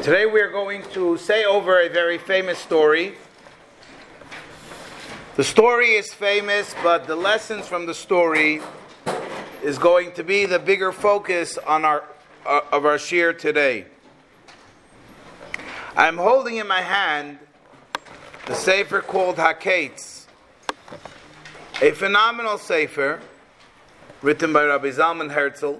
Today we are going to say over a very famous story. The story is famous, but the lessons from the story is going to be the bigger focus on of our shir today. I'm holding in my hand the sefer called Hakates, a phenomenal sefer written by Rabbi Zalman Herzl.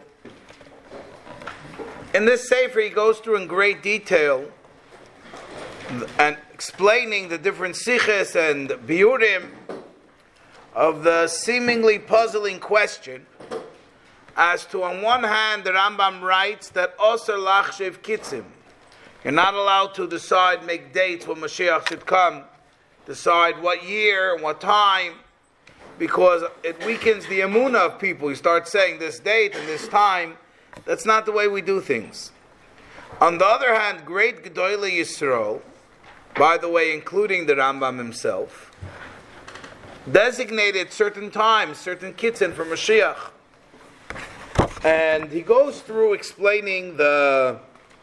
In this sefer, he goes through in great detail and explaining the different siches and biurim of the seemingly puzzling question as to, on one hand, the Rambam writes that Osir Lachshev Kitzim. You're not allowed to decide, make dates when Mashiach should come, decide what year and what time, because it weakens the emunah of people. You start saying this date and this time. That's not the way we do things. On the other hand, great Gedolei Yisrael, by the way, including the Rambam himself, designated certain times, certain kitzin for Mashiach. And he goes through explaining the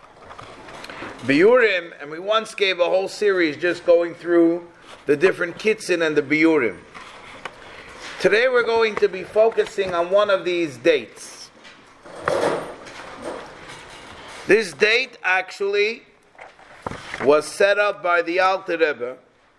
biurim, and we once gave a whole series just going through the different kitzin and the biurim. Today we're going to be focusing on one of these dates. This date actually was set up by the Alter Rebbe.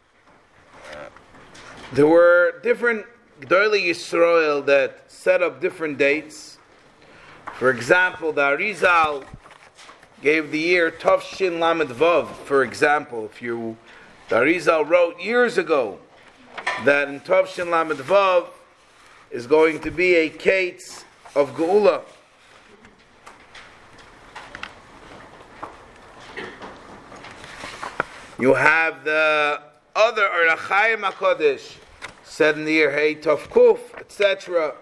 There were different Gedolei Yisrael that set up different dates. For example, the Arizal gave the year Tavshin Lamed Vav. For example, the Arizal wrote years ago that in Tavshin Lamed Vav is going to be a Kates of Geula. You have the other Or HaChaim HaKodesh said in the year Hey Tov Kuf, etc.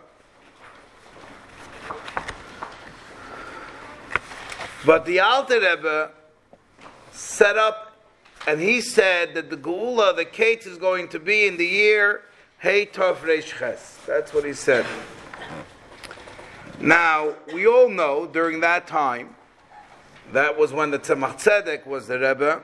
But the Alter Rebbe set up, and he said that the Geula, the Kates, is going to be in the year Hey Tov Reish Ches. That's what he said. Now, we all know during that time, that was when the Tzemach Tzedek was the Rebbe,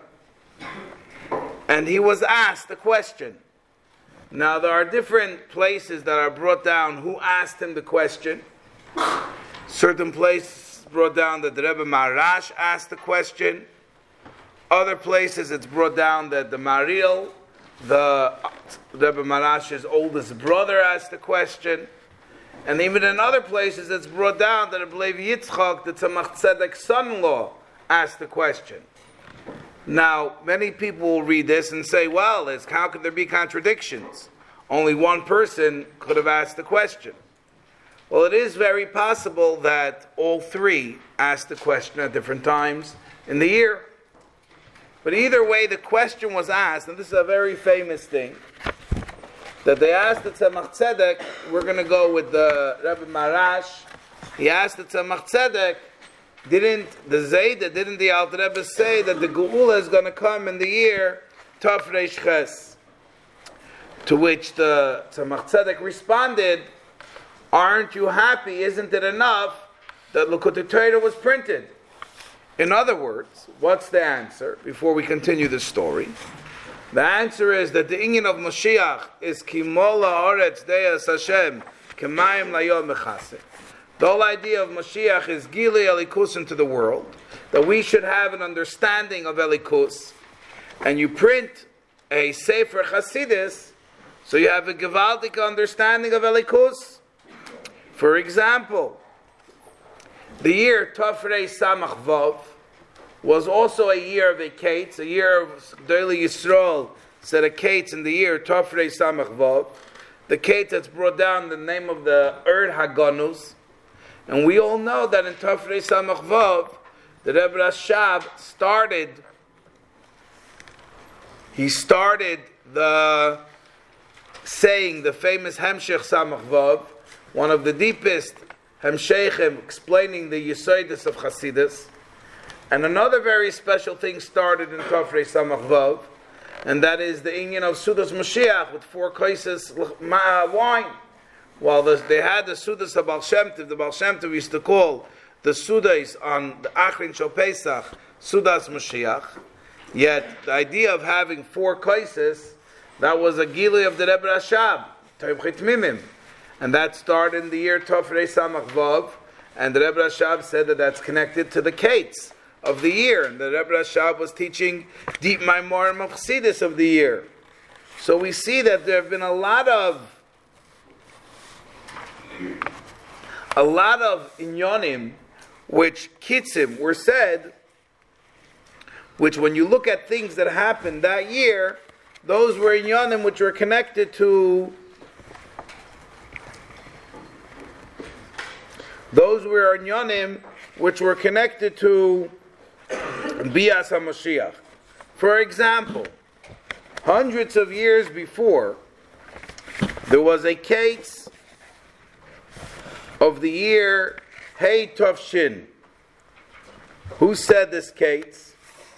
and he was asked a question. Now, there are different places that are brought down who asked him the question. Certain places brought down that the Rebbe Maharash asked the question. Other places it's brought down that the Maril, the Rebbe Maharash's oldest brother, asked the question. And even in other places it's brought down that Rebbe Levi Yitzchak, the Tzemach Tzedek's son-in-law, asked the question. Now, many people will read this and say, well, how could there be contradictions? Only one person could have asked the question. Well, it is very possible that all three asked the question at different times in the year. But either way, the question was asked, and this is a very famous thing, that they asked the Tzemach Tzedek. We're going to go with the Rebbe Maharash. He asked the Tzemach Tzedek, didn't the Alter Rebbe say that the Geula is going to come in the year Tov Reish Ches? To which the Tzemach Tzedek responded, aren't you happy? Isn't it enough that Likutei Torah was printed? In other words, what's the answer before we continue the story? The answer is that the inyan of Mashiach is Kimol ha'oretz de'as Hashem k'mayim layom mechaseh. The whole idea of Mashiach is Gilui Elikus into the world, that we should have an understanding of Elikus, and you print a Sefer Chasidus, so you have a Gevaldik understanding of Elikus. For example, the year Tafrei Samach Vav was also a year of a Kates, a year of Gedolei Yisrael said a Kates in the year Tafrei Samach Vav. The Kates that's brought down the name of the Erd Haganus. And we all know that in Tafrei Samach Vav, the Rebbe Rashab started the saying, the famous Hemshech Samach Vav, one of the deepest Hemshechim explaining the Yesodus of Chasidus. And another very special thing started in Tafrei Samach Vav, and that is the inyan of Sudas Mashiach with 4 kaises wine. While they had the Sudas of Baal Shem Tov, the Baal Shem Tov used to call the Sudas on the Achrin Shal Pesach Sudas Mashiach. Yet the idea of having 4 kaises, that was a gilui of the Rebbe Rashab, Toim Chitmimim. And that started in the year Tofrei Samach Vav, and the Rebbe Rashab said that that's connected to the Kates of the year, and the Rebbe Rashab was teaching deep Maimorim of Chassidus of the year. So we see that there have been a lot of inyonim, which kitzim were said, which when you look at things that happened that year, those were inyonim which were connected to Bias HaMashiach. For example, hundreds of years before, there was a case of the year Hey Tov Shin. Who said this case?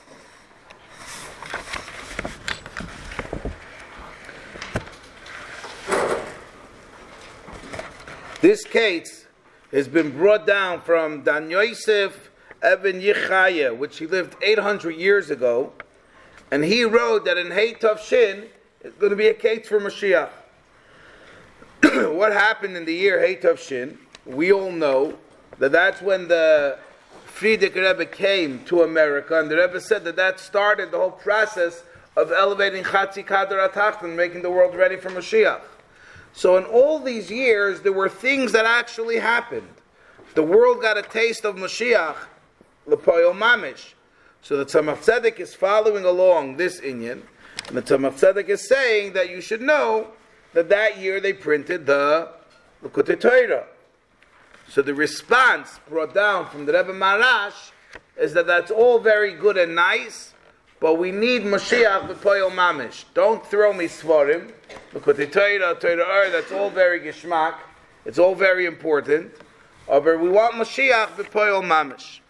This case has been brought down from Dan Yosef Eben Yechaya, which he lived 800 years ago, and he wrote that in Hey Tov Shin it's going to be a case for Mashiach. What happened in the year Hey Tov Shin? We all know that that's when the Frierdiker Rebbe came to America, and the Rebbe said that started the whole process of elevating Chatzi Kadar Atachton, making the world ready for Mashiach. So in all these years, there were things that actually happened. The world got a taste of Mashiach, L'Poyol Mamish. So the Tzemach Tzedek is following along this inyan, and the Tzemach Tzedek is saying that you should know that year they printed the Likutei Torah. So the response brought down from the Rebbe Marash is that that's all very good and nice, but we need Mashiach L'Poyol Mamish. Don't throw me Svarim. Likutei Torah, Torah, that's all very gishmak. It's all very important. But we want Mashiach L'Poyol Mamish.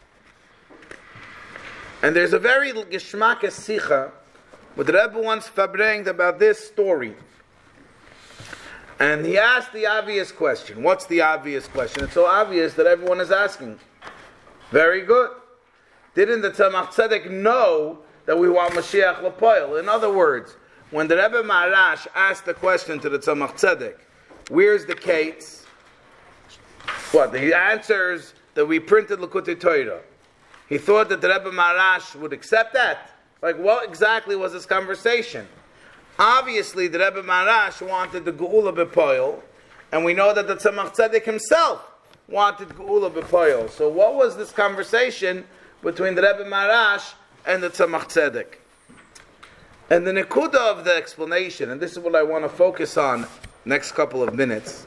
And there's a very gishmak sicha, what the Rebbe once verbringt about this story. And he asked the obvious question. What's the obvious question? It's so obvious that everyone is asking. Very good. Didn't the Tzemach Tzedek know that we want Mashiach L'Poyol? In other words, when the Rebbe Marash asked the question to the Tzemach Tzedek, where's the case? What? He answers that we printed Likutei Torah. He thought that the Rebbe Marash would accept that. Like, what exactly was this conversation? Obviously, the Rebbe Marash wanted the Geula B'Poyol, and we know that the Tzemach Tzedek himself wanted Geula B'Poyol. So what was this conversation between the Rebbe Marash and the Tzemach Tzedek? And the nekuda of the explanation, and this is what I want to focus on next couple of minutes,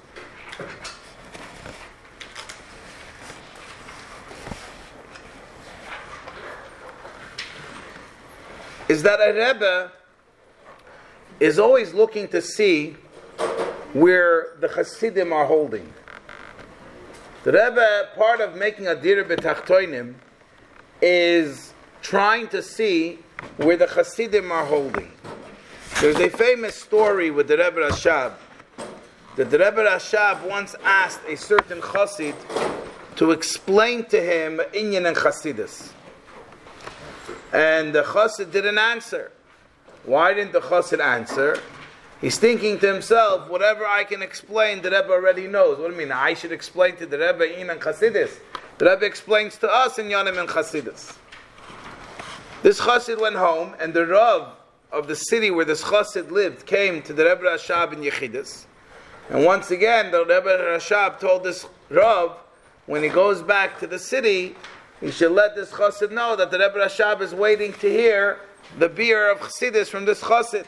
is that a Rebbe is always looking to see where the Hasidim are holding. The Rebbe, part of making a dir b'tachtoinim, is trying to see where the Hasidim are holding. There's a famous story with the Rebbe Rashab, that the Rebbe Rashab once asked a certain Chassid to explain to him Inyan and Chasidus. And the Chassid didn't answer. Why didn't the Chassid answer? He's thinking to himself, whatever I can explain, the Rebbe already knows. What do you mean? I should explain to the Rebbe Inyan and Chasidus. The Rebbe explains to us in Yanim and Chasidus. This Chassid went home, and the Rav of the city where this Chassid lived came to the Rebbe Rashab in Yechidus. And once again, the Rebbe Rashab told this Rav, when he goes back to the city, he should let this Chassid know that the Rebbe Rashab is waiting to hear the beer of Chassidus from this Chassid.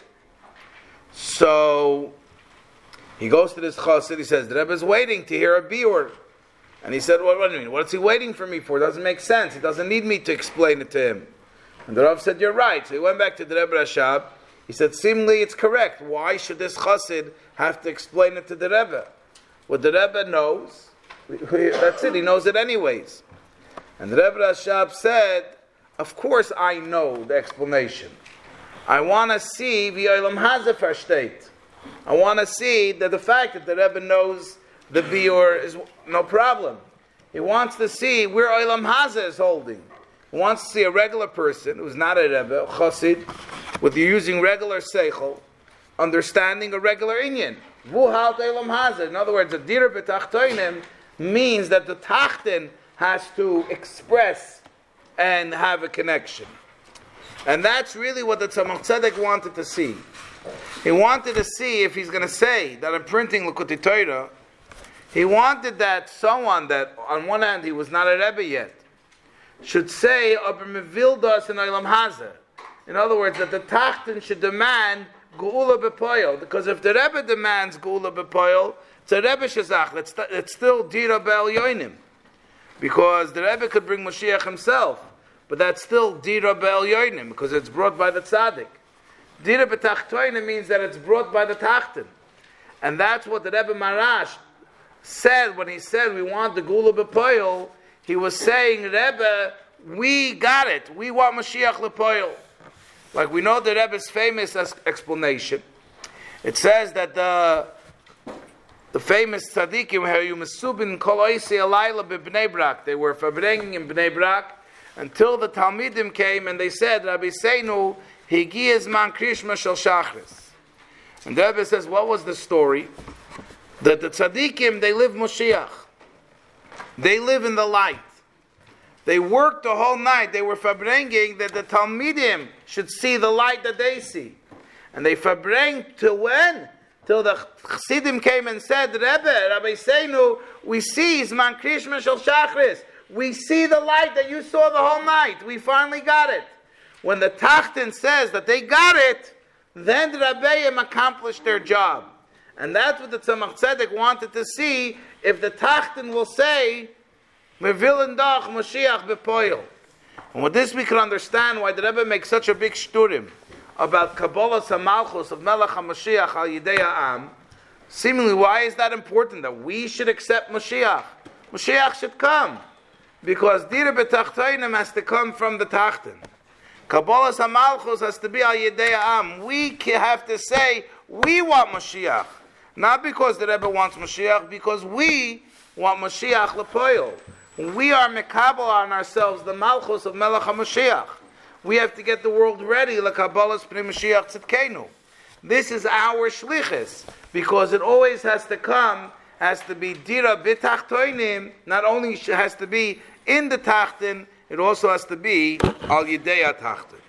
So he goes to this Chassid, he says, the Rebbe is waiting to hear a beer. And he said, what do you mean? What's he waiting for me for? It doesn't make sense. He doesn't need me to explain it to him. And the Rav said, you're right. So he went back to the Rebbe Rashab. He said, seemingly it's correct. Why should this Chassid have to explain it to the Rebbe? What the Rebbe knows, that's it. He knows it anyways. And the Rebbe Rashab said, of course I know the explanation. I want to see v'yolam hazeh versteht. I want to see that the fact that the Rebbe knows the biur is no problem. He wants to see where Olam Hazeh is holding. who wants to see a regular person who's not a Rebbe, Chassid, with using regular seichel, understanding a regular inyan. Vuhalt elam hazard. In other words, a dira b'tachtoinim means that the tachten has to express and have a connection. And that's really what the Tzemach Tzedek wanted to see. He wanted to see if he's going to say that I'm printing Likutei Torah. He wanted that someone that, on one hand, he was not a Rebbe yet, should say, Aber mevildas in Olam Hazeh. In other words, that the Tachten should demand Geula B'Poyel. Because if the Rebbe demands Geula B'Poyel, it's a Rebbe Shazach. It's still Dira B'El Yoinim. Because the Rebbe could bring Mashiach himself. But that's still Dira B'El Yoinim, because it's brought by the Tzaddik. Dira B'Tachtoinim means that it's brought by the Tachten. And that's what the Rebbe Marash said when he said we want the Geula B'Poyel. He was saying, Rebbe, we got it. We want Mashiach L'Poyel. Like we know the Rebbe's famous explanation. It says that the famous tzaddikim they were verbringing in Bnei Brak until the Talmidim came and they said, Rabbi Seinu, Higi Zman Krishma Shel Shachris. And the Rebbe says, what was the story? That the tzaddikim, they live Moshiach. They live in the light. They worked the whole night. They were fabringing that the Talmidim should see the light that they see. And they fabrang till when? Till the Chassidim came and said, Rebbe, Rabbi Seinu, we see Zman Krishma Shel Shachris. We see the light that you saw the whole night. We finally got it. When the Tachten says that they got it, then the Rabbeim accomplished their job. And that's what the Tzemach Tzedek wanted to see, if the Tachten will say, Mevilin Dach Mashiach B'Poyel. And with this we can understand why the Rebbe makes such a big shturim about Kabbalah Samalchus of Melech HaMashiach Al Yidei Ha'am. Seemingly, why is that important? That we should accept Mashiach. Mashiach should come. Because Dira B'Tachtoinim has to come from the Tachten. Kabbalah Samalchus has to be Al Yidei Ha'am. We have to say, we want Mashiach. Not because the Rebbe wants Mashiach, because we want Mashiach L'Poyel. We are mekabel on ourselves the Malchus of Melech HaMashiach. We have to get the world ready l'Kabbalas Pnei Mashiach Tzidkenu. This is our shlichus, because it always has to come, has to be Dira B'Tachtoinim, not only has to be in the Tachten, it also has to be Al Yidei HaTachten.